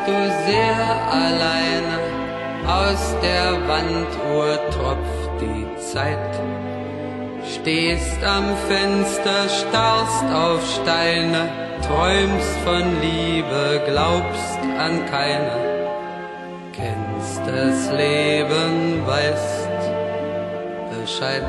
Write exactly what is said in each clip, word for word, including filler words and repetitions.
du sehr alleine, aus der Wanduhr tropft die Zeit. Stehst am Fenster, starrst auf Steine, träumst von Liebe, glaubst an keine. Kennst das Leben, weißt Bescheid.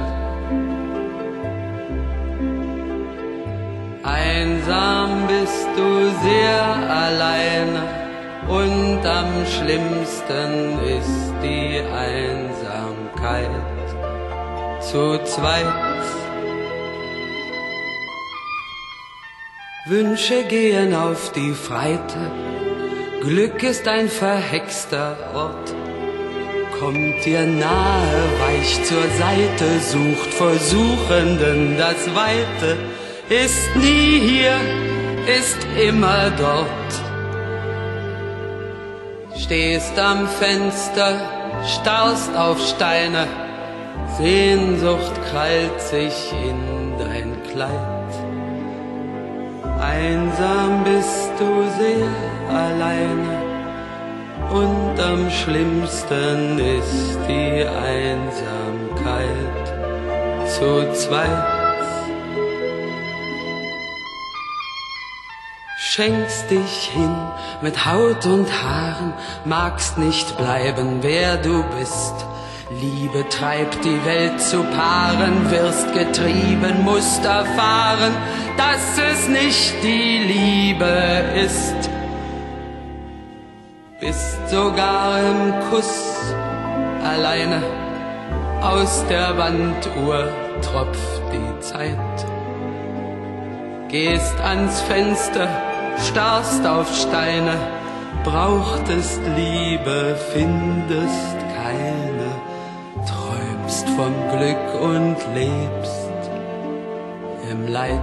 Einsam bist du sehr alleine und am schlimmsten ist die Einsamkeit. Zu zweit. Wünsche gehen auf die Freite, Glück ist ein verhexter Ort. Kommt dir nahe, weicht zur Seite, sucht vor Suchenden das Weite. Ist nie hier, ist immer dort. Stehst am Fenster, starrst auf Steine, Sehnsucht krallt sich in dein Kleid. Einsam bist du sehr alleine und am schlimmsten ist die Einsamkeit. Zu zweit. Schenkst dich hin mit Haut und Haaren, magst nicht bleiben, wer du bist. Liebe treibt die Welt zu Paaren, wirst getrieben, musst erfahren, dass es nicht die Liebe ist. Bist sogar im Kuss alleine, aus der Wanduhr tropft die Zeit. Gehst ans Fenster, starrst auf Steine, brauchtest Liebe, findest keine, träumst vom Glück und lebst im Leid.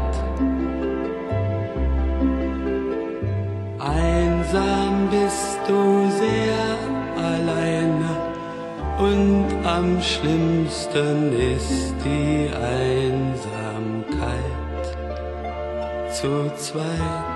Einsam bist du sehr alleine und am schlimmsten ist die Einsamkeit. Zu zweit.